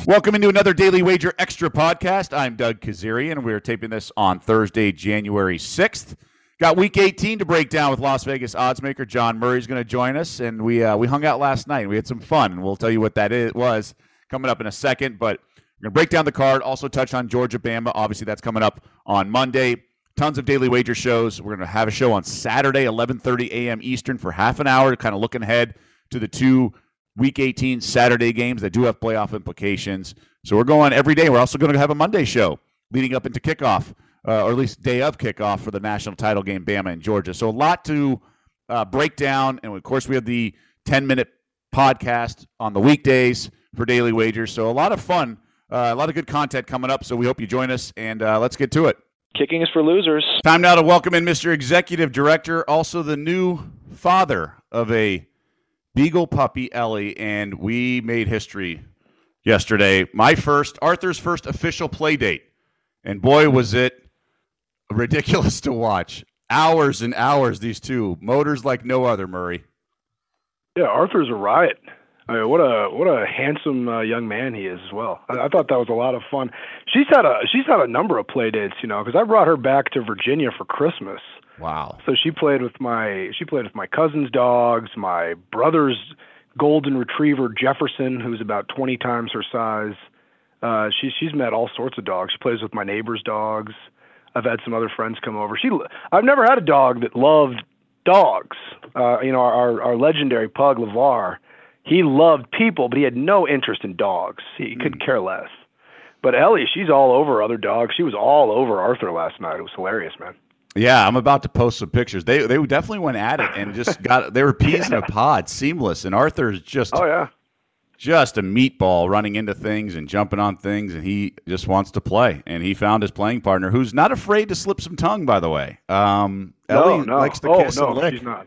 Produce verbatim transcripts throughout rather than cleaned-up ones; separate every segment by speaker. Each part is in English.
Speaker 1: Welcome into another Daily Wager Extra podcast. I'm Doug Kazarian. We're taping this on Thursday, January sixth. Got Week eighteen to break down with Las Vegas oddsmaker John Murray is going to join us, and we uh, we hung out last night. We had some fun, and we'll tell you what that is, was coming up in a second. But we're going to break down the card, also touch on Georgia Bama. Obviously, that's coming up on Monday. Tons of Daily Wager shows. We're going to have a show on Saturday, eleven thirty a.m. Eastern for half an hour, kind of looking ahead to the two Week eighteen Saturday games that do have playoff implications. So we're going every day. We're also going to have a Monday show leading up into kickoff, uh, or at least day of kickoff for the national title game, Bama and Georgia. So a lot to uh, break down. And, of course, we have the ten-minute podcast on the weekdays for Daily Wagers. So a lot of fun, uh, a lot of good content coming up. So we hope you join us, and uh, let's get to it.
Speaker 2: Kicking is for losers.
Speaker 1: Time now to welcome in Mister Executive Director, also the new father of a Beagle puppy, Ellie, and we made history yesterday. My first, Arthur's first official play date. And boy, was it ridiculous to watch. Hours and hours, these two. Motors like no other, Murray.
Speaker 3: Yeah, Arthur's a riot. I mean, what a what a handsome uh, young man he is as well. I, I thought that was a lot of fun. She's had a she's had a number of play dates, you know, because I brought her back to Virginia for Christmas.
Speaker 1: Wow.
Speaker 3: So she played with my she played with my cousin's dogs, my brother's golden retriever Jefferson, who's about twenty times her size. Uh, she she's met all sorts of dogs. She plays with my neighbor's dogs. I've had some other friends come over. She I've never had a dog that loved dogs. Uh, you know, our our legendary pug LeVar, he loved people, but he had no interest in dogs. He mm. couldn't care less. But Ellie, she's all over other dogs. She was all over Arthur last night. It was hilarious, man.
Speaker 1: Yeah, I'm about to post some pictures. They they definitely went at it and just got they were peas yeah. in a pod, seamless. And Arthur's just
Speaker 3: oh yeah,
Speaker 1: just a meatball, running into things and jumping on things, and he just wants to play. And he found his playing partner, who's not afraid to slip some tongue, by the way. Um,
Speaker 3: no,
Speaker 1: Ellie
Speaker 3: no.
Speaker 1: likes to
Speaker 3: oh,
Speaker 1: kiss
Speaker 3: no,
Speaker 1: and lick.
Speaker 3: She's not.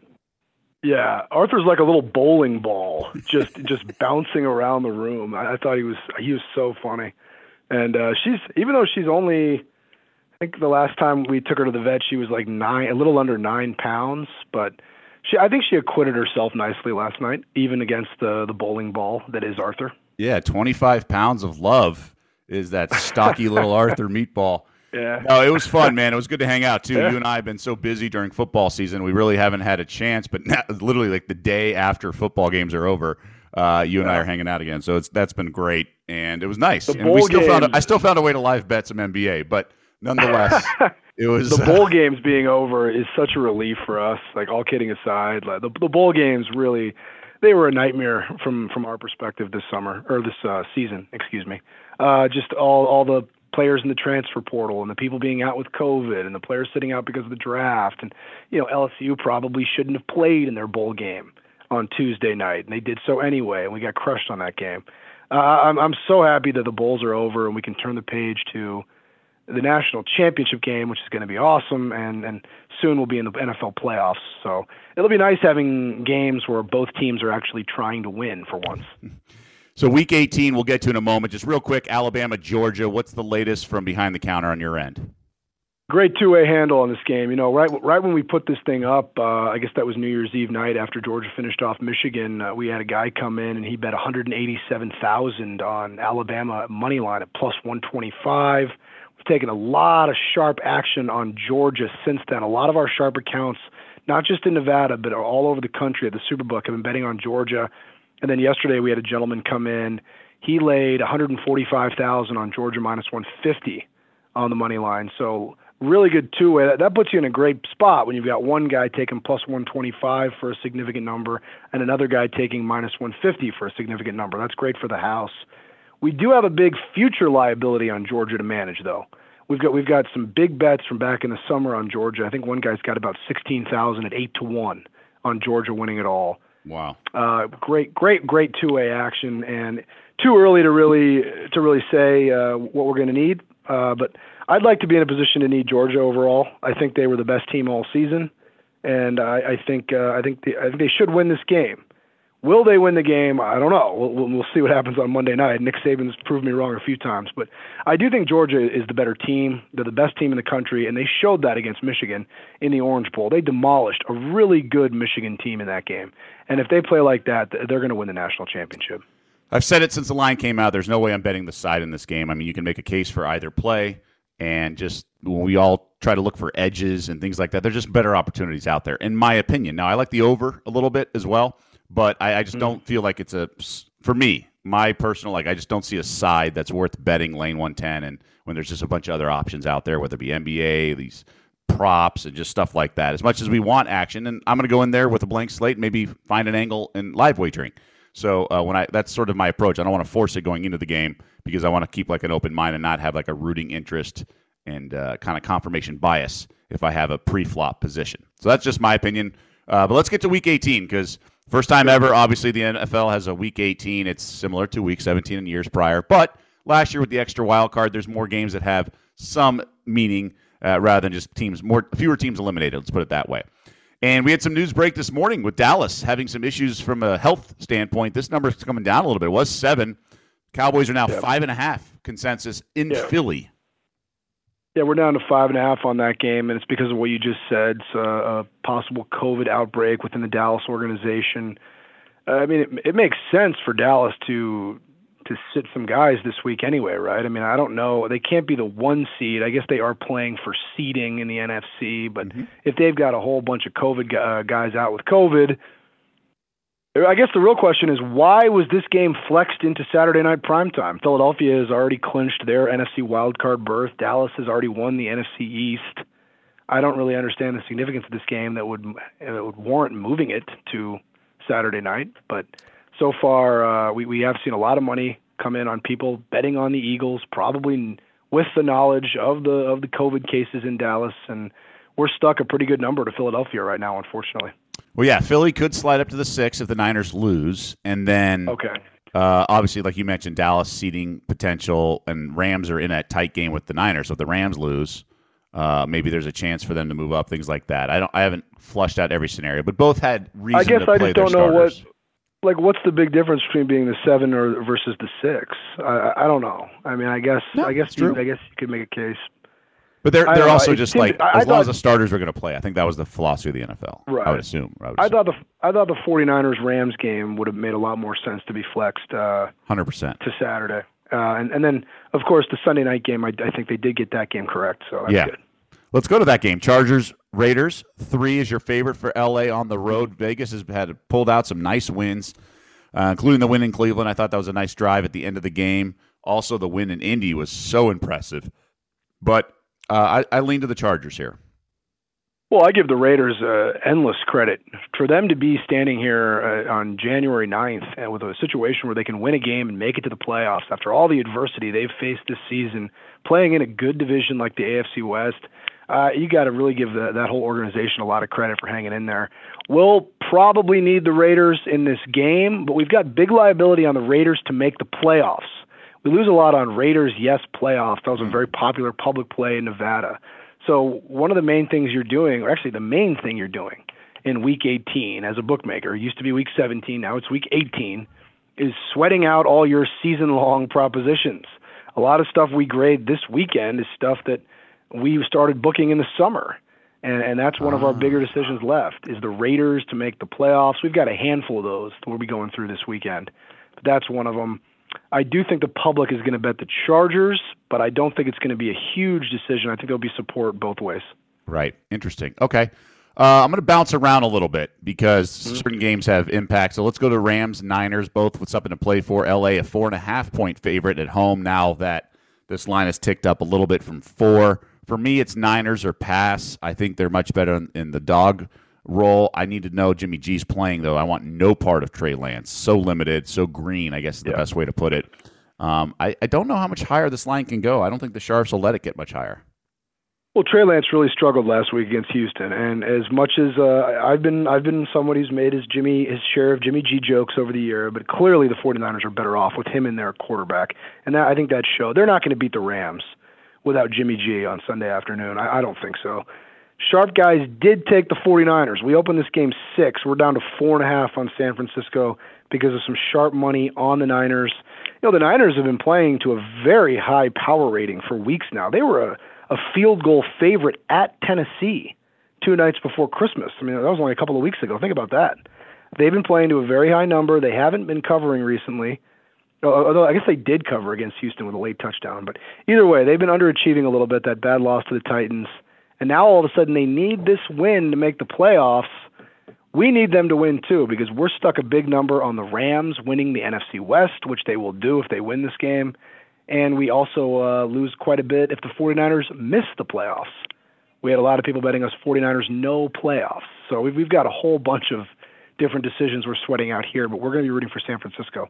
Speaker 3: Yeah, Arthur's like a little bowling ball, just just bouncing around the room. I, I thought he was he was so funny, and uh, she's even though she's only. I think the last time we took her to the vet, she was like nine, a little under nine pounds. But she, I think she acquitted herself nicely last night, even against the the bowling ball that is Arthur.
Speaker 1: Yeah, twenty-five pounds of love is that stocky little Arthur meatball.
Speaker 3: Yeah.
Speaker 1: No, it was fun, man. It was good to hang out too.
Speaker 3: Yeah.
Speaker 1: You and I have been so busy during football season, we really haven't had a chance. But now, literally, like the day after football games are over, uh, you and
Speaker 3: yeah.
Speaker 1: I are hanging out again. So it's that's been great, and it was nice.
Speaker 3: The
Speaker 1: and we still
Speaker 3: games,
Speaker 1: found a, I still found a way to live bet some N B A, but. Nonetheless, it was
Speaker 3: the bowl uh, games being over is such a relief for us. Like all kidding aside, like, the the bowl games really they were a nightmare from, from our perspective this summer or this uh, season. Excuse me. Uh, just all all the players in the transfer portal and the people being out with COVID and the players sitting out because of the draft and you know L S U probably shouldn't have played in their bowl game on Tuesday night and they did so anyway and we got crushed on that game. Uh, I'm I'm so happy that the bowls are over and we can turn the page to the national championship game, which is going to be awesome, and, and soon we'll be in the N F L playoffs. So it'll be nice having games where both teams are actually trying to win for once.
Speaker 1: So week eighteen, we'll get to in a moment. Just real quick, Alabama, Georgia, what's the latest from behind the counter on your end?
Speaker 3: Great two-way handle on this game. You know, right right when we put this thing up, uh, I guess that was New Year's Eve night after Georgia finished off Michigan, uh, we had a guy come in and he bet one hundred eighty-seven thousand dollars on Alabama money line at plus one twenty-five. Taken a lot of sharp action on Georgia since then. A lot of our sharp accounts, not just in Nevada, but all over the country at the Superbook, have been betting on Georgia. And then yesterday we had a gentleman come in. He laid one hundred forty-five thousand dollars on Georgia minus one fifty on the money line. So really good two-way. That, that puts you in a great spot when you've got one guy taking plus one twenty-five for a significant number and another guy taking minus one fifty for a significant number. That's great for the house. We do have a big future liability on Georgia to manage, though. We've got we've got some big bets from back in the summer on Georgia. I think one guy's got about sixteen thousand at eight to one on Georgia winning it all.
Speaker 1: Wow!
Speaker 3: Uh, great, great, great two-way action, and too early to really to really say uh, what we're going to need. Uh, but I'd like to be in a position to need Georgia overall. I think they were the best team all season, and I, I think uh, I think the, I think they should win this game. Will they win the game? I don't know. We'll, we'll see what happens on Monday night. Nick Saban's proved me wrong a few times, but I do think Georgia is the better team. They're the best team in the country, and they showed that against Michigan in the Orange Bowl. They demolished a really good Michigan team in that game, and if they play like that, they're going to win the national championship.
Speaker 1: I've said it since the line came out. There's no way I'm betting the side in this game. I mean, you can make a case for either play, and just when we all try to look for edges and things like that, there's just better opportunities out there, in my opinion. Now, I like the over a little bit as well, but I, I just mm. don't feel like it's a, for me, my personal, like I just don't see a side that's worth betting lane one ten, and when there's just a bunch of other options out there, whether it be N B A, these props, and just stuff like that. As much as we want action, and I'm going to go in there with a blank slate, maybe find an angle in live wagering. So uh, when I that's sort of my approach. I don't want to force it going into the game because I want to keep like an open mind and not have like a rooting interest and uh, kind of confirmation bias if I have a pre-flop position. So that's just my opinion. Uh, but let's get to Week eighteen because first time ever, obviously the N F L has a Week eighteen. It's similar to Week seventeen in years prior. But last year with the extra wild card, there's more games that have some meaning uh, rather than just teams, more fewer teams eliminated. Let's put it that way. And we had some news break this morning with Dallas having some issues from a health standpoint. This number is coming down a little bit. It was seven. Cowboys are now yep. five and a half consensus in yep. Philly.
Speaker 3: Yeah, we're down to five and a half on that game, and it's because of what you just said. It's a, a possible COVID outbreak within the Dallas organization. Uh, I mean, it, it makes sense for Dallas to to sit some guys this week anyway, right? I mean, I don't know. They can't be the one seed. I guess they are playing for seeding in the N F C, but mm-hmm. if they've got a whole bunch of COVID uh, guys out with COVID, I guess the real question is, why was this game flexed into Saturday night primetime? Philadelphia has already clinched their N F C wildcard berth. Dallas has already won the N F C East. I don't really understand the significance of this game that would, that would warrant moving it to Saturday night, but so far, uh, we, we have seen a lot of money come in on people betting on the Eagles, probably with the knowledge of the of the COVID cases in Dallas, and we're stuck a pretty good number to Philadelphia right now, unfortunately.
Speaker 1: Well, yeah, Philly could slide up to the six if the Niners lose, and then
Speaker 3: okay.
Speaker 1: uh, obviously, like you mentioned, Dallas seeding potential, and Rams are in that tight game with the Niners. So if the Rams lose, uh, maybe there's a chance for them to move up, things like that. I don't, I haven't flushed out every scenario, but both had reason
Speaker 3: I guess
Speaker 1: to play
Speaker 3: I just
Speaker 1: their
Speaker 3: don't know
Speaker 1: starters.
Speaker 3: what. Like, what's the big difference between being the seven or versus the six? I, I don't know. I mean, I guess
Speaker 1: no,
Speaker 3: I guess you, I guess you could make a case.
Speaker 1: But they're they're also just
Speaker 3: seems,
Speaker 1: like
Speaker 3: I,
Speaker 1: as
Speaker 3: I
Speaker 1: long
Speaker 3: thought,
Speaker 1: as the starters were going to play. I think that was the philosophy of the N F L.
Speaker 3: Right.
Speaker 1: I would assume. I, would
Speaker 3: I
Speaker 1: assume.
Speaker 3: thought the I thought the 49ers Rams game would have made a lot more sense to be flexed. Uh,
Speaker 1: one hundred percent
Speaker 3: to Saturday, uh, and and then of course the Sunday night game. I, I think they did get that game correct. So that's
Speaker 1: yeah.
Speaker 3: good.
Speaker 1: Let's go to that game. Chargers, Raiders. Three is your favorite for L A on the road. Vegas has had pulled out some nice wins, uh, including the win in Cleveland. I thought that was a nice drive at the end of the game. Also, the win in Indy was so impressive. But uh, I, I lean to the Chargers here.
Speaker 3: Well, I give the Raiders uh, endless credit. For them to be standing here uh, on January ninth and with a situation where they can win a game and make it to the playoffs after all the adversity they've faced this season, playing in a good division like the A F C West, uh, you got to really give the, that whole organization a lot of credit for hanging in there. We'll probably need the Raiders in this game, but we've got big liability on the Raiders to make the playoffs. We lose a lot on Raiders, yes, playoffs. That was a very popular public play in Nevada. So one of the main things you're doing, or actually the main thing you're doing in Week eighteen as a bookmaker, it used to be Week seventeen, now it's Week eighteen, is sweating out all your season-long propositions. A lot of stuff we grade this weekend is stuff that we started booking in the summer, and, and that's one of our bigger decisions left, is the Raiders to make the playoffs. We've got a handful of those that we'll be going through this weekend, but that's one of them. I do think the public is going to bet the Chargers, but I don't think it's going to be a huge decision. I think there'll be support both ways.
Speaker 1: Right. Interesting. Okay. Uh, I'm going to bounce around a little bit because mm-hmm. certain games have impact. So let's go to Rams, Niners, both with something to play for. L A, a four and a half point favorite at home now that this line has ticked up a little bit from four. For me, it's Niners or pass. I think they're much better in, in the dog role. I need to know Jimmy G's playing, though. I want no part of Trey Lance. So limited, so green, I guess is the
Speaker 3: yeah.
Speaker 1: best way to put it. Um, I, I don't know how much higher this line can go. I don't think the Sharps will let it get much higher.
Speaker 3: Well, Trey Lance really struggled last week against Houston, and as much as uh, I've been I've been somebody who's made his Jimmy his share of Jimmy G jokes over the year, but clearly the 49ers are better off with him in their quarterback, and that, I think that showed. They're not going to beat the Rams without Jimmy G on Sunday afternoon. I, I don't think so. Sharp guys did take the 49ers. We opened this game six. We're down to four and a half on San Francisco because of some sharp money on the Niners. You know, the Niners have been playing to a very high power rating for weeks now. They were a, a field goal favorite at Tennessee two nights before Christmas. I mean, that was only a couple of weeks ago. Think about that. They've been playing to a very high number. They haven't been covering recently. Although I guess they did cover against Houston with a late touchdown. But either way, they've been underachieving a little bit, that bad loss to the Titans. And now all of a sudden they need this win to make the playoffs. We need them to win too, because we're stuck a big number on the Rams winning the N F C West, which they will do if they win this game. And we also uh, lose quite a bit if the 49ers miss the playoffs. We had a lot of people betting us 49ers no playoffs. So we've, we've got a whole bunch of different decisions we're sweating out here, but we're going to be rooting for San Francisco.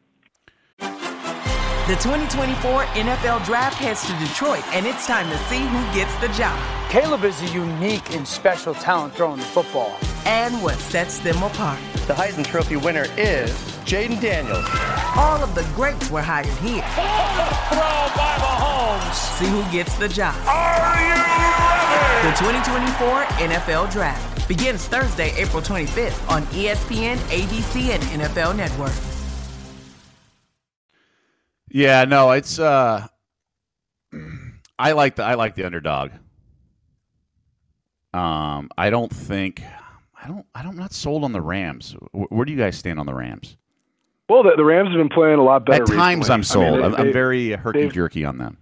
Speaker 2: The twenty twenty-four N F L Draft heads to Detroit, and it's time to see who gets the job.
Speaker 4: Caleb is a unique and special talent throwing the football.
Speaker 2: And what sets them apart.
Speaker 5: The Heisman Trophy winner is Jaden Daniels.
Speaker 2: All of the greats were hired here.
Speaker 6: Throw by Mahomes.
Speaker 2: See who gets the job.
Speaker 6: Are you ready?
Speaker 2: The twenty twenty-four N F L Draft begins Thursday, April twenty-fifth on E S P N, A B C, and N F L Network.
Speaker 1: Yeah, no, it's uh, I like the I like the underdog. Um, I don't think I don't I don't I'm not sold on the Rams. Where, where do you guys stand on the Rams?
Speaker 3: Well, the, the Rams have been playing a lot better.
Speaker 1: At times,
Speaker 3: recently.
Speaker 1: I'm sold.
Speaker 3: I mean, they,
Speaker 1: I'm,
Speaker 3: they,
Speaker 1: I'm very herky jerky on them.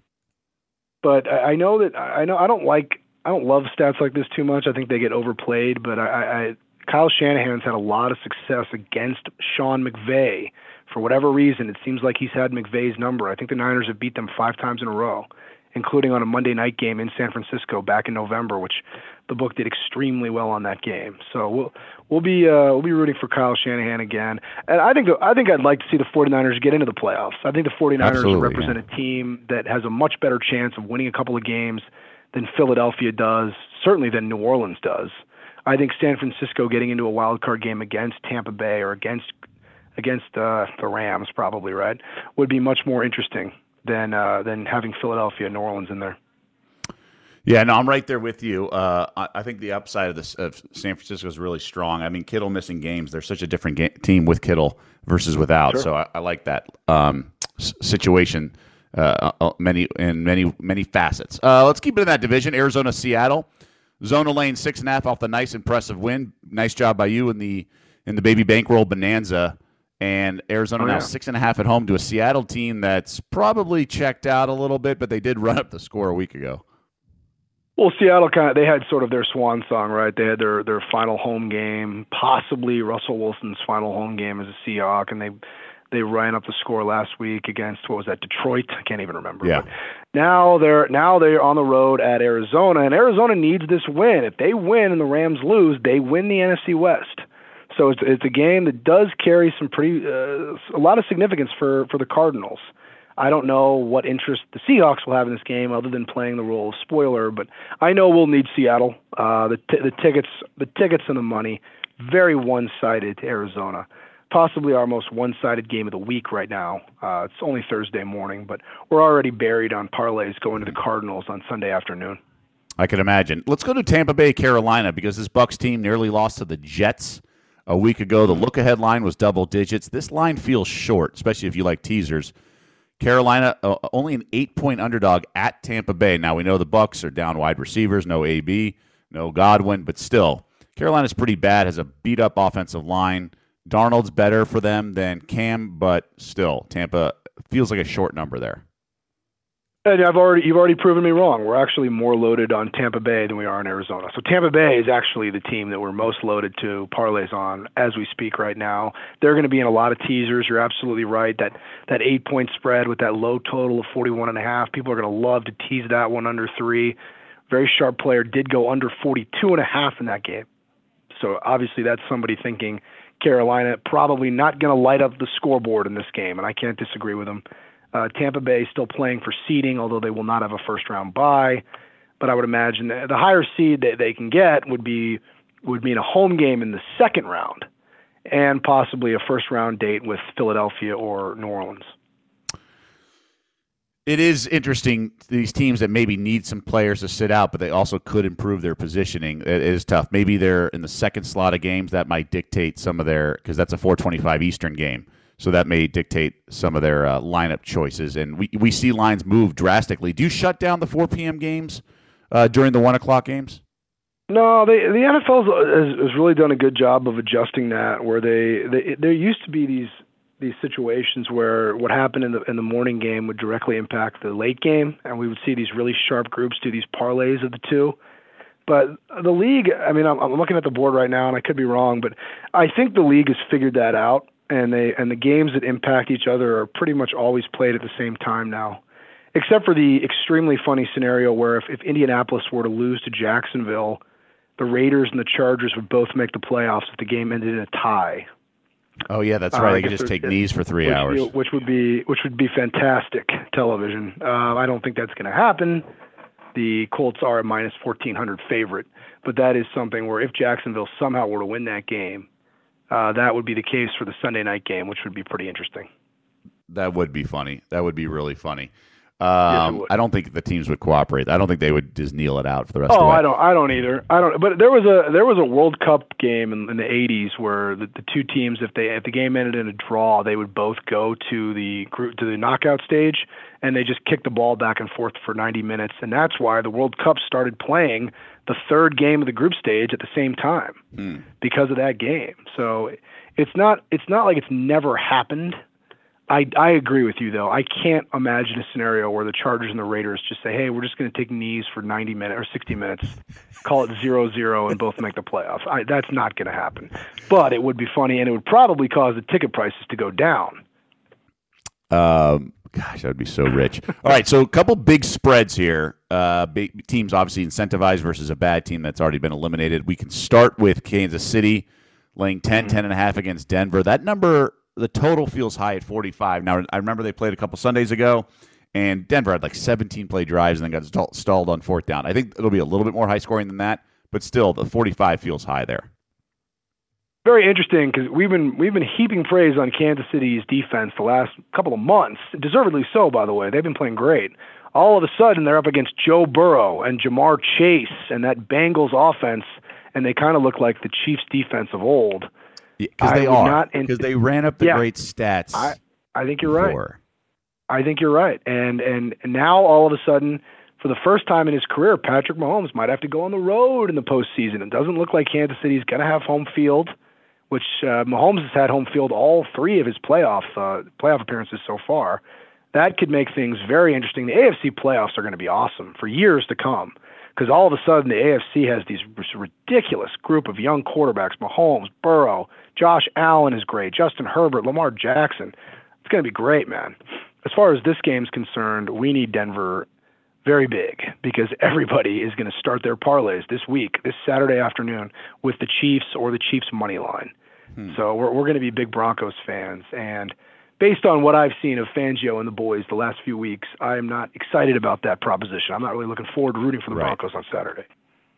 Speaker 3: But I, I know that I know I don't like I don't love stats like this too much. I think they get overplayed. But I, I Kyle Shanahan's had a lot of success against Sean McVay. For whatever reason, it seems like he's had McVay's number. I think the Niners have beat them five times in a row, including on a Monday night game in San Francisco back in November, which the book did extremely well on that game. So we'll we'll be uh, we'll be rooting for Kyle Shanahan again. And I think I think I'd like to see the 49ers get into the playoffs. I think the 49ers
Speaker 1: Absolutely,
Speaker 3: represent
Speaker 1: yeah.
Speaker 3: a team that has a much better chance of winning a couple of games than Philadelphia does, certainly than New Orleans does. I think San Francisco getting into a wild card game against Tampa Bay or against against uh, the Rams, probably, right, would be much more interesting than uh, than having Philadelphia and New Orleans in there.
Speaker 1: Yeah, no, I'm right there with you. Uh, I, I think the upside of, this, of San Francisco is really strong. I mean, Kittle missing games. They're such a different ga- team with Kittle versus without.
Speaker 3: Sure.
Speaker 1: So I, I like that um, s- situation uh, uh, many in many many facets. Uh, let's keep it in that division. Arizona, Seattle. Zona Lane six and a half off the nice, impressive win. Nice job by you in the in the baby bankroll bonanza. And Arizona
Speaker 3: oh,
Speaker 1: now
Speaker 3: yeah.
Speaker 1: six and a half at home to a Seattle team that's probably checked out a little bit, but they did run up the score a week ago.
Speaker 3: Well, Seattle kind of they had sort of their swan song, right? They had their their final home game, possibly Russell Wilson's final home game as a Seahawk, and they they ran up the score last week against what was that, Detroit? I can't even remember.
Speaker 1: Yeah.
Speaker 3: But now they're now they're on the road at Arizona, and Arizona needs this win. If they win and the Rams lose, they win the N F C West. So it's it's a game that does carry some pretty uh, a lot of significance for, for the Cardinals. I don't know what interest the Seahawks will have in this game other than playing the role of spoiler, but I know we'll need Seattle. Uh, the t- the tickets the tickets and the money very one-sided to Arizona. Possibly our most one-sided game of the week right now. Uh, it's only Thursday morning, but we're already buried on parlays going to the Cardinals on Sunday afternoon.
Speaker 1: I can imagine. Let's go to Tampa Bay, Carolina, because this Bucs team nearly lost to the Jets a week ago. The look-ahead line was double digits. This line feels short, especially if you like teasers. Carolina, uh, only an eight-point underdog at Tampa Bay. Now, we know the Bucs are down wide receivers, no A B, no Godwin, but still, Carolina's pretty bad, has a beat-up offensive line. Darnold's better for them than Cam, but still, Tampa feels like a short number there.
Speaker 3: And I've already you've already proven me wrong. We're actually more loaded on Tampa Bay than we are in Arizona. So Tampa Bay is actually the team that we're most loaded to parlays on as we speak right now. They're going to be in a lot of teasers. You're absolutely right. That that eight point spread with that low total of forty-one and a half. People are going to love to tease that one under three. Very sharp player did go under forty-two and a half in that game. So obviously that's somebody thinking Carolina probably not going to light up the scoreboard in this game, and I can't disagree with them. Uh, Tampa Bay is still playing for seeding, although they will not have a first-round bye. But I would imagine the higher seed that they can get would be would mean a home game in the second round, and possibly a first-round date with Philadelphia or New Orleans.
Speaker 1: It is interesting, these teams that maybe need some players to sit out, but they also could improve their positioning. It is tough. Maybe they're in the second slot of games. That might dictate some of their – because that's a four twenty-five Eastern game. So that may dictate some of their uh, lineup choices. And we, we see lines move drastically. Do you shut down the four p.m. games uh, during the one o'clock games?
Speaker 3: No, they, the N F L has, has really done a good job of adjusting that, where they, they there used to be these these situations where what happened in the in the morning game would directly impact the late game, and we would see these really sharp groups do these parlays of the two. But the league, I mean, I'm, I'm looking at the board right now, and I could be wrong, but I think the league has figured that out, and they and the games that impact each other are pretty much always played at the same time now, except for the extremely funny scenario where if, if Indianapolis were to lose to Jacksonville, the Raiders and the Chargers would both make the playoffs if the game ended in a tie.
Speaker 1: Oh yeah, that's right.
Speaker 3: Uh,
Speaker 1: they could just take knees for three
Speaker 3: which,
Speaker 1: hours,
Speaker 3: which would be which would be fantastic television. Uh, I don't think that's going to happen. The Colts are a minus fourteen hundred favorite, but that is something where if Jacksonville somehow were to win that game, uh, that would be the case for the Sunday night game, which would be pretty interesting.
Speaker 1: That would be funny. That would be really funny.
Speaker 3: Yes,
Speaker 1: Um,
Speaker 3: it would.
Speaker 1: I don't think the teams would cooperate. I don't think they would just kneel it out for the rest of
Speaker 3: Oh,
Speaker 1: the way.
Speaker 3: I don't. I don't either. I don't. But there was a there was a World Cup game in, in the eighties where the, the two teams, if they if the game ended in a draw, they would both go to the group to the knockout stage, and they just kicked the ball back and forth for ninety minutes. And that's why the World Cup started playing the third game of the group stage at the same time
Speaker 1: Hmm.
Speaker 3: because of that game. So it's not it's not like it's never happened. I, I agree with you, though. I can't imagine a scenario where the Chargers and the Raiders just say, hey, we're just going to take knees for ninety minutes or sixty minutes, call it zero zero, and both make the playoffs. I, that's not going to happen. But it would be funny, and it would probably cause the ticket prices to go down.
Speaker 1: Um, gosh, that would be so rich. All right, so a couple big spreads here. Uh, big teams obviously incentivized versus a bad team that's already been eliminated. We can start with Kansas City laying ten, ten and a half against Denver. That number, the total feels high at forty-five. Now, I remember they played a couple Sundays ago, and Denver had like seventeen play drives and then got stall- stalled on fourth down. I think it'll be a little bit more high scoring than that, but still, the forty-five feels high there.
Speaker 3: Very interesting because we've been we've been heaping praise on Kansas City's defense the last couple of months, deservedly so, by the way. They've been playing great. All of a sudden, they're up against Joe Burrow and Jamar Chase and that Bengals offense, and they kind of look like the Chiefs' defense of old.
Speaker 1: Because
Speaker 3: I
Speaker 1: they
Speaker 3: would
Speaker 1: are.
Speaker 3: not ant-
Speaker 1: Because they ran up the
Speaker 3: Yeah.
Speaker 1: great stats.
Speaker 3: I, I think you're right.
Speaker 1: before.
Speaker 3: I think you're right. And and now all of a sudden, for the first time in his career, Patrick Mahomes might have to go on the road in the postseason. It doesn't look like Kansas City's going to have home field, which uh, Mahomes has had home field all three of his playoff uh, playoff appearances so far. That could make things very interesting. The A F C playoffs are going to be awesome for years to come because all of a sudden the A F C has these ridiculous group of young quarterbacks, Mahomes, Burrow, Josh Allen is great, Justin Herbert, Lamar Jackson. It's going to be great, man. As far as this game's concerned, we need Denver very big because everybody is going to start their parlays this week, this Saturday afternoon, with the Chiefs or the Chiefs money line. Hmm. So we're we're going to be big Broncos fans. And based on what I've seen of Fangio and the boys the last few weeks, I am not excited about that proposition. I'm not really looking forward to rooting for the
Speaker 1: Right.
Speaker 3: Broncos on Saturday.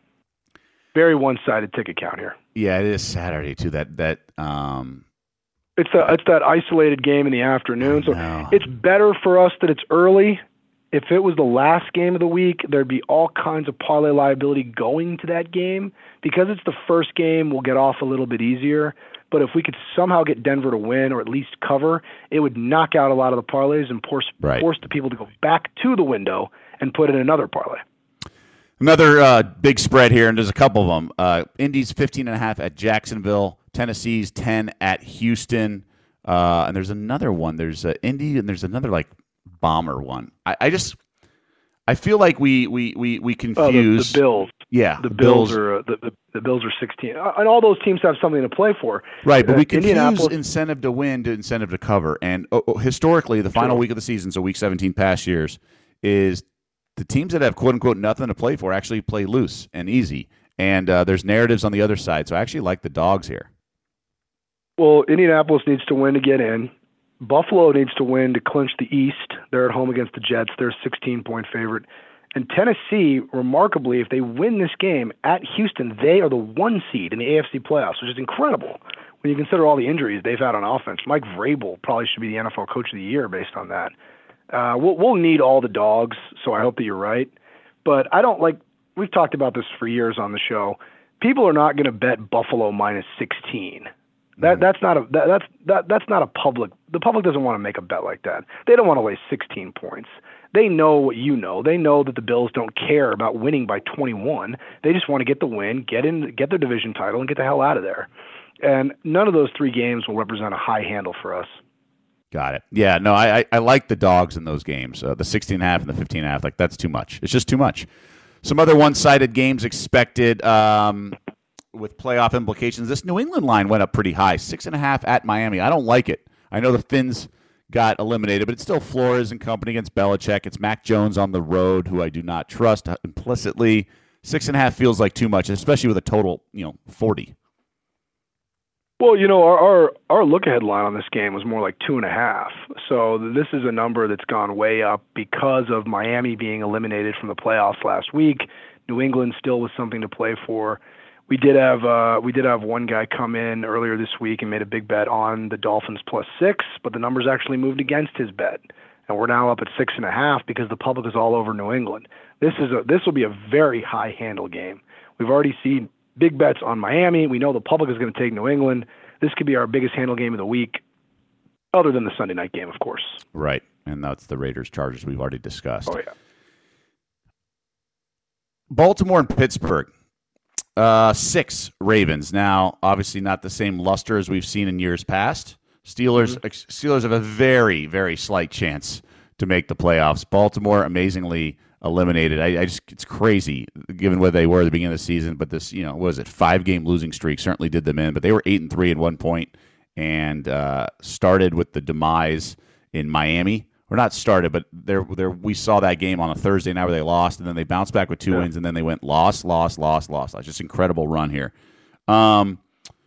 Speaker 3: Very one-sided ticket count here.
Speaker 1: Yeah, it is Saturday too. That that um,
Speaker 3: It's a, it's that isolated game in the afternoon. So
Speaker 1: know.
Speaker 3: it's better for us that it's early. If it was the last game of the week, there'd be all kinds of parlay liability going to that game. Because it's the first game, we'll get off a little bit easier. But if we could somehow get Denver to win or at least cover, it would knock out a lot of the parlays and force,
Speaker 1: Right.
Speaker 3: force the people to go back to the window and put in another parlay.
Speaker 1: Another uh, big spread here, and there's a couple of them. Uh, Indy's fifteen and a half at Jacksonville. Tennessee's ten at Houston. Uh, and there's another one. There's uh, Indy, and there's another like bomber one. I, I just I feel like we we we we
Speaker 3: Oh, the,
Speaker 1: confuse.
Speaker 3: the Bills.
Speaker 1: Yeah,
Speaker 3: The Bills, are uh, the, the the Bills are sixteen, uh, and all those teams have something to play for.
Speaker 1: right, but
Speaker 3: Uh,
Speaker 1: we confuse
Speaker 3: Indianapolis-
Speaker 1: incentive to win to incentive to cover. And uh, historically, the final
Speaker 3: True.
Speaker 1: week of the season, so week seventeen past years, is the teams that have quote unquote nothing to play for actually play loose and easy. And uh, there's narratives on the other side, so I actually like the dogs here.
Speaker 3: Well, Indianapolis needs to win to get in. Buffalo needs to win to clinch the East. They're at home against the Jets. They're a sixteen-point favorite. And Tennessee, remarkably, if they win this game at Houston, they are the one seed in the A F C playoffs, which is incredible when you consider all the injuries they've had on offense. Mike Vrabel probably should be the N F L Coach of the Year based on that. Uh, we'll, we'll need all the dogs, so I hope that you're right. But I don't like – we've talked about this for years on the show. People are not going to bet Buffalo minus sixteen. That that's not a that, that's that that's not a public. The public doesn't want to make a bet like that. They don't want to lay sixteen points. They know what you know. They know that the Bills don't care about winning by twenty-one. They just want to get the win, get in, get their division title, and get the hell out of there. And none of those three games will represent a high handle for us.
Speaker 1: Got it. Yeah, no, I, I, I like the dogs in those games. Uh, the sixteen and a half and the fifteen and a half. Like, that's too much. It's just too much. Some other one-sided games expected um, with playoff implications. This New England line went up pretty high, six and a half at Miami. I don't like it. I know the Finns got eliminated, but it's still Flores and company against Belichick. It's Mac Jones on the road, who I do not trust implicitly. Six and a half feels like too much, especially with a total, you know, forty.
Speaker 3: Well, you know, our, our our look-ahead line on this game was more like two and a half. So this is a number that's gone way up because of Miami being eliminated from the playoffs last week. New England still was something to play for. We did have uh, we did have one guy come in earlier this week and made a big bet on the Dolphins plus six, but the numbers actually moved against his bet, and we're now up at six and a half because the public is all over New England. This is a this will be a very high handle game. We've already seen big bets on Miami. We know the public is going to take New England. This could be our biggest handle game of the week, other than the Sunday night game, of course. Right,
Speaker 1: and that's the Raiders-Chargers we've already discussed.
Speaker 3: Oh, yeah.
Speaker 1: Baltimore and Pittsburgh, uh, six Ravens. Now, obviously not the same luster as we've seen in years past. Steelers, mm-hmm. Steelers have a very, very slight chance to make the playoffs. Baltimore, amazingly eliminated. I, I just it's crazy given where they were at the beginning of the season. But this, you know, what was it five game losing streak certainly did them in. But they were eight and three at one point and uh, started with the demise in Miami. Or not started, but there there we saw that game on a Thursday night where they lost, and then they bounced back with two yeah. wins, and then they went loss, loss, loss, loss. Just incredible run here. Um,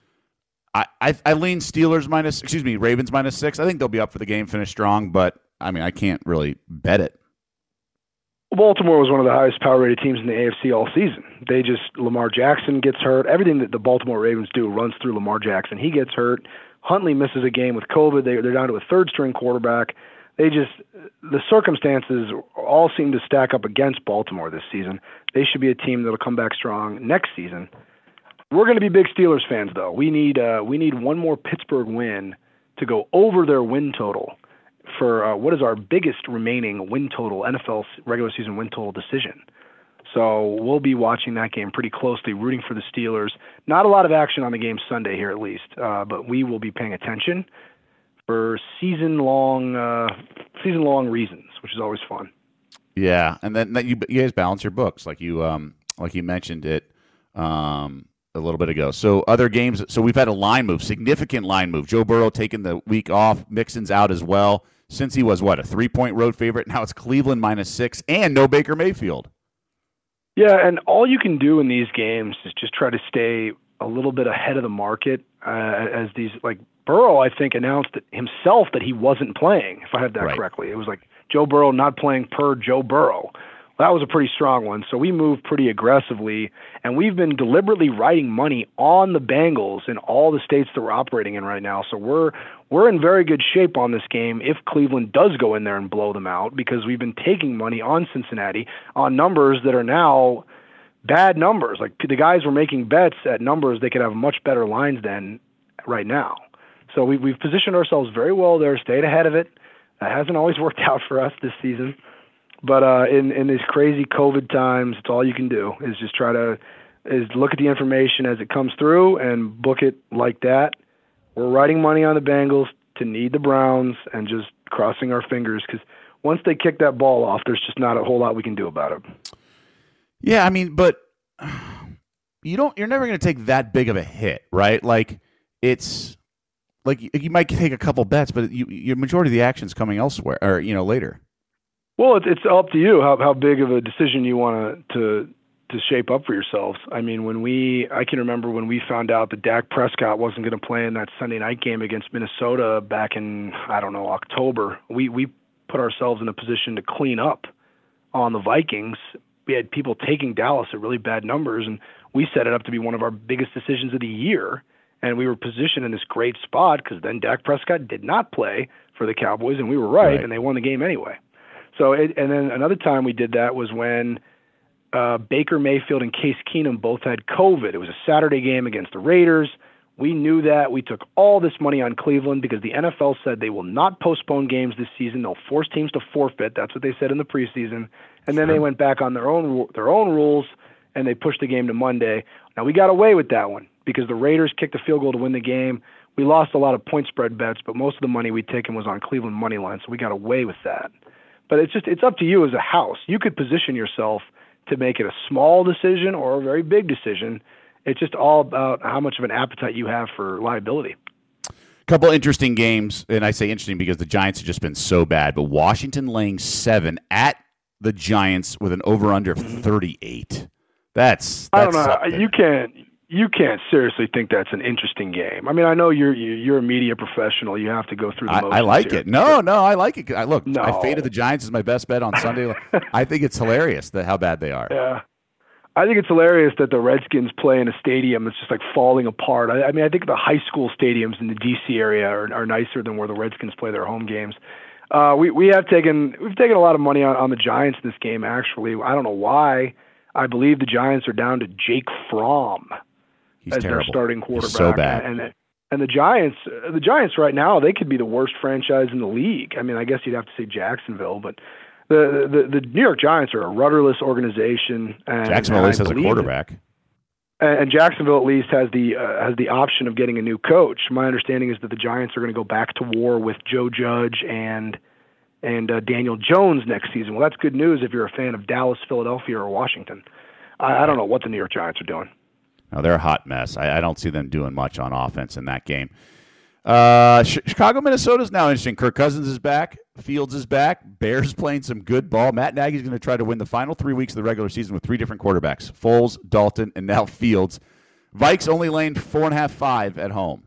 Speaker 1: I, I I lean Steelers minus, excuse me, Ravens minus six. I think they'll be up for the game, finish strong, but I mean I can't really bet it.
Speaker 3: Baltimore was one of the highest power-rated teams in the A F C all season. They just, Lamar Jackson gets hurt. Everything that the Baltimore Ravens do runs through Lamar Jackson. He gets hurt. Huntley misses a game with COVID. They, they're down to a third-string quarterback. They just, the circumstances all seem to stack up against Baltimore this season. They should be a team that'll come back strong next season. We're going to be big Steelers fans, though. We need uh, we need one more Pittsburgh win to go over their win total for uh, what is our biggest remaining win total, N F L regular season win total decision. So we'll be watching that game pretty closely, rooting for the Steelers. Not a lot of action on the game Sunday here, at least, uh, but we will be paying attention for season-long uh, season-long reasons, which is always fun.
Speaker 1: Yeah, and then, then you, you guys balance your books, like you um, like you mentioned it um, a little bit ago. So other games, so we've had a line move, significant line move. Joe Burrow taking the week off, Mixon's out as well. Since he was, what, a three-point road favorite, now it's Cleveland minus six and no Baker Mayfield.
Speaker 3: Yeah, and all you can do in these games is just try to stay a little bit ahead of the market uh, as these, like, Burrow, I think, announced himself that he wasn't playing, if I have that right. correctly. It was like Joe Burrow not playing per Joe Burrow. That was a pretty strong one. So we moved pretty aggressively, and we've been deliberately writing money on the Bengals in all the states that we're operating in right now. So we're we're in very good shape on this game if Cleveland does go in there and blow them out, because we've been taking money on Cincinnati on numbers that are now bad numbers. Like, the guys were making bets at numbers they could have much better lines than right now. So we, we've positioned ourselves very well there, stayed ahead of it. That hasn't always worked out for us this season. But uh, in, in these crazy COVID times, it's all you can do is just try to is look at the information as it comes through and book it like that. We're writing money on the Bengals to need the Browns and just crossing our fingers, because once they kick that ball off, there's just not a whole lot we can do about it.
Speaker 1: Yeah, I mean, but you don't. You're never going to take that big of a hit, right? Like, it's like you might take a couple bets, but you, your majority of the action's coming elsewhere, or you know, later.
Speaker 3: Well, it's it's up to you how how big of a decision you want to to shape up for yourselves. I mean, when we I can remember when we found out that Dak Prescott wasn't going to play in that Sunday night game against Minnesota back in I don't know October. We we put ourselves in a position to clean up on the Vikings. We had people taking Dallas at really bad numbers, and we set it up to be one of our biggest decisions of the year. And we were positioned in this great spot because then Dak Prescott did not play for the Cowboys, and we were right, right. and they won the game anyway. So, it, and then another time we did that was when uh, Baker Mayfield and Case Keenum both had COVID. It was a Saturday game against the Raiders. We knew that. We took all this money on Cleveland because the N F L said they will not postpone games this season. They'll force teams to forfeit. That's what they said in the preseason. And then they went back on their own their own rules, and they pushed the game to Monday. Now, we got away with that one because the Raiders kicked a field goal to win the game. we lost a lot of point spread bets, but most of the money we'd taken was on Cleveland money line, so we got away with that. But it's just it's up to you as a house. You could position yourself to make it a small decision or a very big decision. It's just all about how much of an appetite you have for liability.
Speaker 1: Couple interesting games, and I say interesting because the Giants have just been so bad, but Washington laying seven at the Giants with an over-under of thirty-eight. That's, that's
Speaker 3: I don't know.
Speaker 1: something.
Speaker 3: You can't you can't seriously think that's an interesting game. I mean, I know you're you're a media professional. You have to go through the
Speaker 1: I,
Speaker 3: motions
Speaker 1: I like
Speaker 3: here.
Speaker 1: it. No, no, I like it. I, look,
Speaker 3: No.
Speaker 1: I faded the Giants as my best bet on Sunday. I think it's hilarious that how bad they are.
Speaker 3: Yeah. I think it's hilarious that the Redskins play in a stadium that's just like falling apart. I, I mean, I think the high school stadiums in the D C area are, are nicer than where the Redskins play their home games. Uh, we we have taken we've taken a lot of money on, on the Giants this game. Actually, I don't know why. I believe the Giants are down to Jake Fromm
Speaker 1: He's
Speaker 3: as
Speaker 1: terrible.
Speaker 3: their starting quarterback.
Speaker 1: He's so bad.
Speaker 3: And and the Giants the Giants right now, they could be the worst franchise in the league. I mean, I guess you'd have to say Jacksonville, but. The, the the New York Giants are a rudderless organization. And,
Speaker 1: Jacksonville at least has a quarterback.
Speaker 3: And, and Jacksonville at least has the uh, has the option of getting a new coach. My understanding is that the Giants are going to go back to war with Joe Judge and and uh, Daniel Jones next season. Well, that's good news if you're a fan of Dallas, Philadelphia, or Washington. I, I don't know what the New York Giants are doing.
Speaker 1: No, they're a hot mess. I, I don't see them doing much on offense in that game. Uh, Chicago, Minnesota is now interesting. Kirk Cousins is back. Fields is back. Bears playing some good ball. Matt Nagy's going to try to win the final three weeks of the regular season with three different quarterbacks: Foles, Dalton, and now Fields. Vikes only laying four and a half, five at home.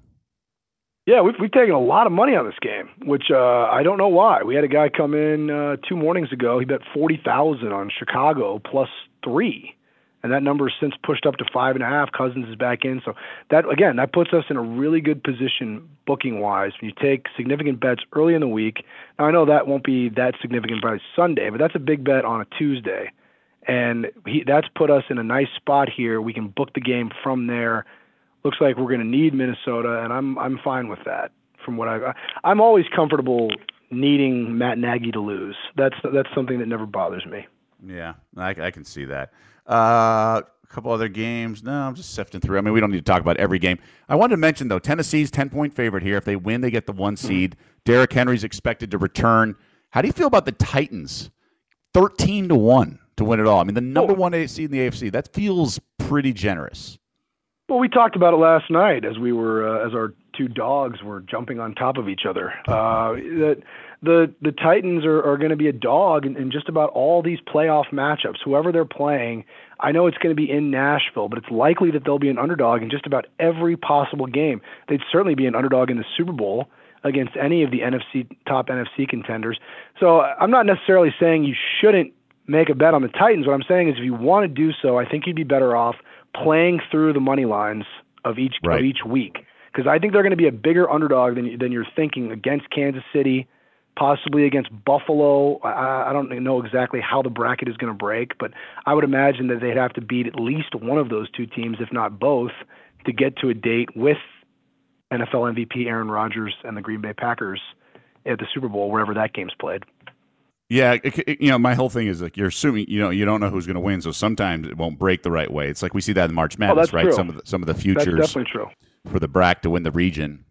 Speaker 3: Yeah, we've we've taken a lot of money on this game, which uh, I don't know why. We had a guy come in uh, two mornings ago. He bet forty thousand on Chicago plus three. And that number has since pushed up to five and a half. Cousins is back in. So that, again, that puts us in a really good position booking-wise when you take significant bets early in the week. Now, I know that won't be that significant by Sunday, but that's a big bet on a Tuesday. And he, that's put us in a nice spot here. We can book the game from there. Looks like we're going to need Minnesota, and I'm I'm fine with that. From what I, I'm always comfortable needing Matt Nagy to lose. That's that's something that never bothers me.
Speaker 1: Yeah, I, I can see that. Uh, a couple other games. No, I'm just sifting through. I mean, we don't need to talk about every game. I wanted to mention, though, Tennessee's ten-point favorite here. If they win, they get the one seed. Derrick Henry's expected to return. How do you feel about the Titans? thirteen to one to win it all. I mean, the number one seed in the A F C. That feels pretty generous.
Speaker 3: Well, we talked about it last night as we were uh, as our two dogs were jumping on top of each other. Uh, that the the Titans are, are going to be a dog in, in just about all these playoff matchups. Whoever they're playing, I know it's going to be in Nashville, but it's likely that they'll be an underdog in just about every possible game. They'd certainly be an underdog in the Super Bowl against any of the N F C top N F C contenders. So I'm not necessarily saying you shouldn't make a bet on the Titans. What I'm saying is if you want to do so, I think you'd be better off playing through the money lines of each
Speaker 1: right.
Speaker 3: of each week, because I think they're going to be a bigger underdog than than you're thinking against Kansas City, possibly against Buffalo. I, I don't know exactly how the bracket is going to break, but I would imagine that they'd have to beat at least one of those two teams, if not both, to get to a date with N F L M V P Aaron Rodgers and the Green Bay Packers at the Super Bowl, wherever that game's played.
Speaker 1: Yeah, it, it, you know, my whole thing is like you're assuming, you know, you don't know who's going to win, so sometimes it won't break the right way. It's like we see that in March Madness,
Speaker 3: oh,
Speaker 1: right?
Speaker 3: True.
Speaker 1: Some of the, some of the futures
Speaker 3: that's definitely true.
Speaker 1: For the Brack to win the region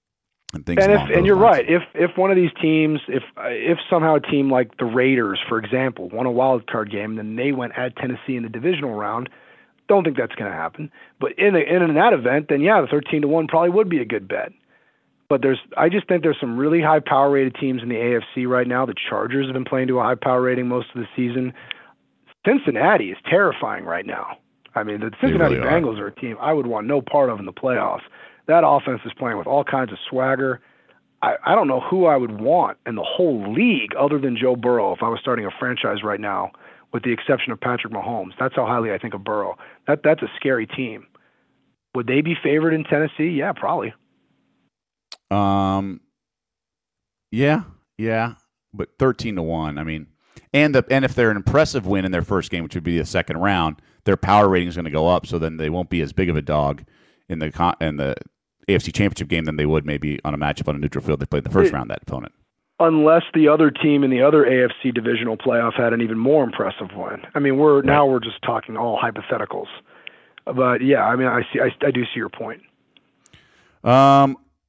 Speaker 1: and things.
Speaker 3: And if
Speaker 1: along
Speaker 3: and
Speaker 1: those
Speaker 3: you're
Speaker 1: lines.
Speaker 3: right, if if one of these teams, if if somehow a team like the Raiders, for example, won a wild card game, then they went at Tennessee in the divisional round. Don't think that's going to happen. But in the, in that event, then yeah, the thirteen to one probably would be a good bet. But there's, I just think there's some really high power rated teams in the A F C right now. The Chargers have been playing to a high power rating most of the season. Cincinnati is terrifying right now. I mean, the Cincinnati
Speaker 1: really
Speaker 3: Bengals are. are a team I would want no part of in the playoffs. That offense is playing with all kinds of swagger. I, I don't know who I would want in the whole league other than Joe Burrow if I was starting a franchise right now, with the exception of Patrick Mahomes. That's how highly I think of Burrow. That That's a scary team. Would they be favored in Tennessee? Yeah, probably.
Speaker 1: Um, yeah, yeah, but thirteen to one. I mean, and the and if they're an impressive win in their first game, which would be the second round, their power rating is going to go up. So then they won't be as big of a dog in the con- in the A F C Championship game than they would maybe on a matchup on a neutral field. They played the first
Speaker 3: it,
Speaker 1: round that opponent.
Speaker 3: Unless the other team in the other A F C divisional playoff had an even more impressive win. I mean, we're right. now we're just talking all hypotheticals. But yeah, I mean, I see, I, I do see your point.
Speaker 1: Um.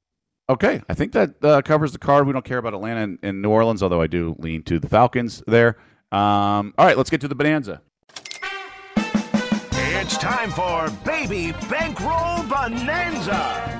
Speaker 1: Okay, I think that uh, covers the card. We don't care about Atlanta and, and New Orleans, although I do lean to the Falcons there. Um, all right, let's get to the Bonanza.
Speaker 6: It's time for Baby Bankroll Bonanza.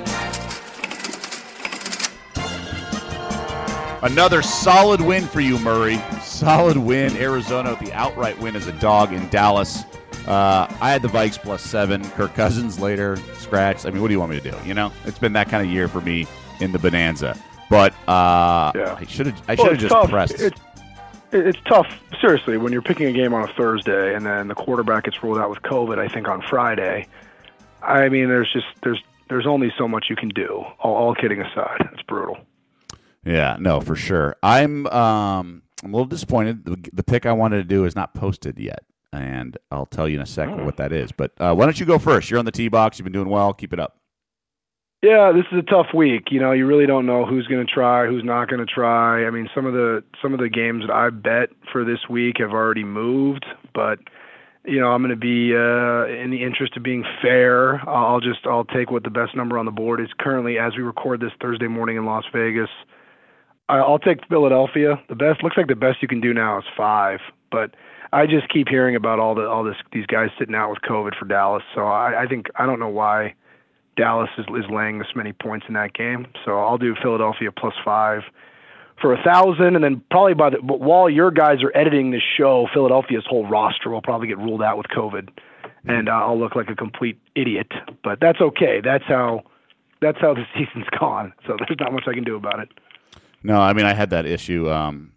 Speaker 1: Another solid win for you, Murray. Solid win. Arizona with the outright win as a dog in Dallas. Uh, I had the Vikes plus seven. Kirk Cousins later scratched. I mean, what do you want me to do? You know, it's been that kind of year for me in the Bonanza. But uh,
Speaker 3: yeah.
Speaker 1: I should have. I should have
Speaker 3: well,
Speaker 1: just
Speaker 3: tough.
Speaker 1: pressed.
Speaker 3: It's, it's tough, seriously, when you're picking a game on a Thursday and then the quarterback gets ruled out with COVID. I think on Friday. I mean, there's just there's there's only so much you can do. All, all kidding aside, it's brutal.
Speaker 1: Yeah, no, for sure. I'm um, I'm a little disappointed. The, the pick I wanted to do is not posted yet, and I'll tell you in a second
Speaker 3: oh.
Speaker 1: what that is. But uh, why don't you go first? You're on the tee box. You've been doing well. Keep it up.
Speaker 3: Yeah, this is a tough week. You know, you really don't know who's going to try, who's not going to try. I mean, some of the some of the games that I bet for this week have already moved, but you know, I'm going to be uh, in the interest of being fair. I'll just I'll take what the best number on the board is currently as we record this Thursday morning in Las Vegas. I'll take Philadelphia. The best looks like the best you can do now is five, but I just keep hearing about all the all this these guys sitting out with COVID for Dallas. So I, I think I don't know why Dallas is, is laying this many points in that game. So I'll do Philadelphia plus five for a thousand, and then probably by the but while your guys are editing this show, Philadelphia's whole roster will probably get ruled out with COVID, and uh, I'll look like a complete idiot. But that's okay. That's how that's how the season's gone. So there's not much I can do about it.
Speaker 1: No, I mean, I had that issue, um,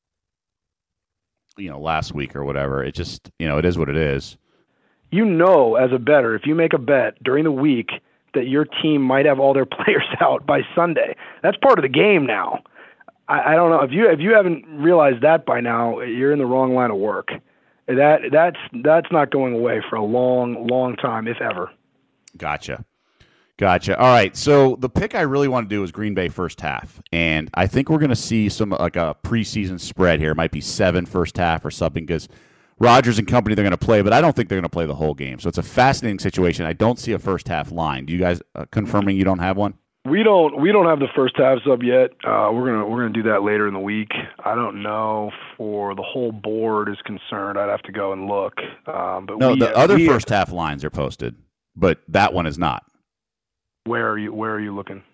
Speaker 1: you know, last week or whatever. It just, you know, it is what it is.
Speaker 3: You know, as a bettor, if you make a bet during the week that your team might have all their players out by Sunday, that's part of the game now. I, I don't know if you if you haven't realized that by now, you're in the wrong line of work. That that's that's not going away for a long, long time, if ever.
Speaker 1: Gotcha. Gotcha. All right. So the pick I really want to do is Green Bay first half. And I think we're going to see some like a preseason spread here. It might be seven first half or something because Rodgers and company, they're going to play, but I don't think they're going to play the whole game. So it's a fascinating situation. I don't see a first half line. Do you guys uh, confirming you don't have one?
Speaker 3: We don't. We don't have the first halves up yet. Uh, we're gonna we're gonna do that later in the week. I don't know for the whole board is concerned. I'd have to go and look. Um, but
Speaker 1: no,
Speaker 3: we,
Speaker 1: the
Speaker 3: uh,
Speaker 1: other
Speaker 3: we,
Speaker 1: first half lines are posted, but that one is not.
Speaker 3: Where are you? Where are you looking?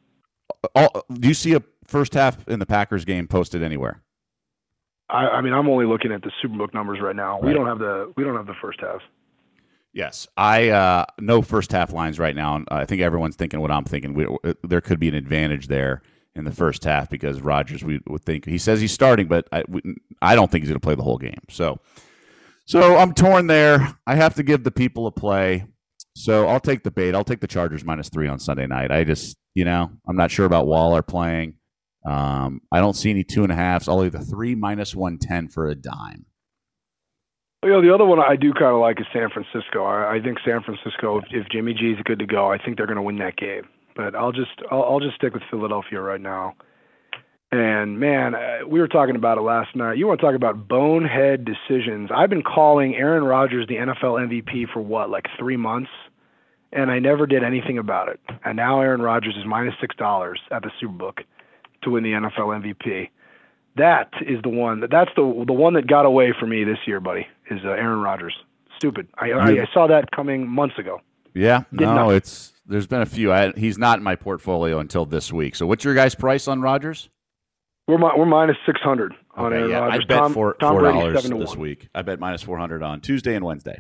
Speaker 1: All, do you see a first half in the Packers game posted anywhere?
Speaker 3: I, I mean, I'm only looking at the Superbook numbers right now.
Speaker 1: Right.
Speaker 3: We don't have the we don't have the first half.
Speaker 1: Yes, I uh, no first half lines right now. I think everyone's thinking what I'm thinking. We, there could be an advantage there in the first half because Rodgers, we would think he says he's starting, but I, we, I don't think he's going to play the whole game. So, so I'm torn there. I have to give the people a play. So I'll take the bait. I'll take the Chargers minus three on Sunday night. I just, you know, I'm not sure about Waller playing. Um, I don't see any two and a halves. I'll leave the three minus one ten for a dime.
Speaker 3: You know, the other one I do kind of like is San Francisco. I, I think San Francisco, if, if Jimmy G's good to go, I think they're going to win that game. But I'll just I'll, I'll just stick with Philadelphia right now. And, man, uh, we were talking about it last night. You want to talk about bonehead decisions. I've been calling Aaron Rodgers the N F L M V P for, what, like three months? And I never did anything about it. And now Aaron Rodgers is minus six dollars at the Superbook to win the N F L M V P. That is the one. That's the the one that got away for me this year, buddy, is uh, Aaron Rodgers. Stupid. I, I, I saw that coming months ago.
Speaker 1: Yeah,
Speaker 3: Did
Speaker 1: no,
Speaker 3: nothing.
Speaker 1: it's there's been a few. I, he's not in my portfolio until this week. So what's your guys' price on Rodgers?
Speaker 3: We're mi- we're minus six hundred on
Speaker 1: Okay,
Speaker 3: Aaron
Speaker 1: yeah,
Speaker 3: Rodgers.
Speaker 1: I bet
Speaker 3: Tom,
Speaker 1: four
Speaker 3: Tom
Speaker 1: four
Speaker 3: Brady,
Speaker 1: dollars
Speaker 3: seven to
Speaker 1: this
Speaker 3: one.
Speaker 1: week. I bet minus four hundred on Tuesday and Wednesday.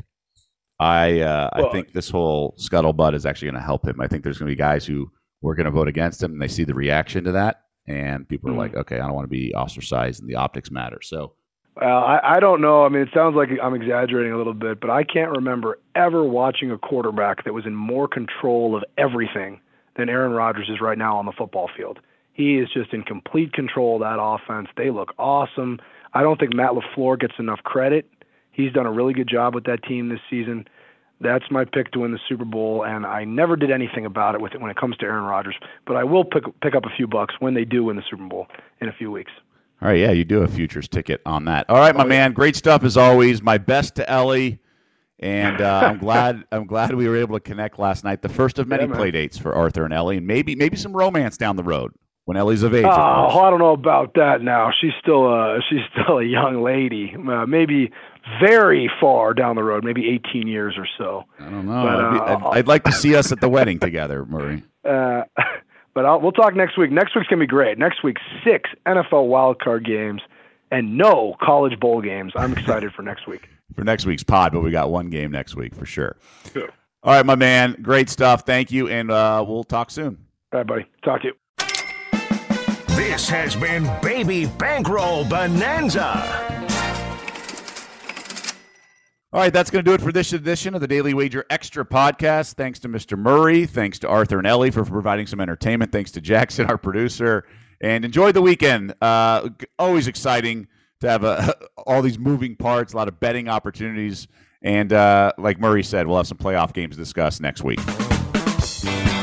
Speaker 1: I uh,
Speaker 3: Well,
Speaker 1: I think this whole scuttlebutt is actually going to help him. I think there's going to be guys who were going to vote against him, and they see the reaction to that, and people are
Speaker 3: Mhm.
Speaker 1: like, okay, I don't want to be ostracized, and the optics matter. So
Speaker 3: Uh, I, I don't know. I mean, it sounds like I'm exaggerating a little bit, but I can't remember ever watching a quarterback that was in more control of everything than Aaron Rodgers is right now on the football field. He is just in complete control of that offense. They look awesome. I don't think Matt LaFleur gets enough credit. He's done a really good job with that team this season. That's my pick to win the Super Bowl, and I never did anything about it with it when it comes to Aaron Rodgers. But I will pick pick up a few bucks when they do win the Super Bowl in a few weeks.
Speaker 1: all right, yeah, you do a futures ticket on that. All right, my
Speaker 3: Oh, yeah.
Speaker 1: man, great stuff as always. My best to Ellie, And uh, I'm glad I'm glad we were able to connect last night. The first of many
Speaker 3: Yeah, man.
Speaker 1: play dates for Arthur and Ellie, and maybe maybe some romance down the road when Ellie's of age.
Speaker 3: Oh,
Speaker 1: of course.
Speaker 3: I don't know about that now. She's still a she's still a young lady. Uh, maybe very far down the road, maybe eighteen years or so.
Speaker 1: I don't know.
Speaker 3: But,
Speaker 1: I'd, be-
Speaker 3: uh,
Speaker 1: I'd, I'd like to see us at the wedding together, Murray.
Speaker 3: Uh, but I'll, we'll talk next week. Next week's gonna be great. Next week, six N F L wildcard games and no college bowl games. I'm excited for next week.
Speaker 1: For next week's pod, but we got one game next week for sure.
Speaker 3: Good.
Speaker 1: All right, my man. Great stuff. Thank you, and uh, we'll talk soon.
Speaker 3: All right, buddy. Talk to you.
Speaker 6: This has been Baby Bankroll Bonanza.
Speaker 1: All right, that's going to do it for this edition of the Daily Wager Extra podcast. Thanks to Mister Murray. Thanks to Arthur and Ellie for providing some entertainment. Thanks to Jackson, our producer. And enjoy the weekend. Uh, always exciting to have a, all these moving parts, a lot of betting opportunities. And uh, like Murray said, we'll have some playoff games to discuss next week.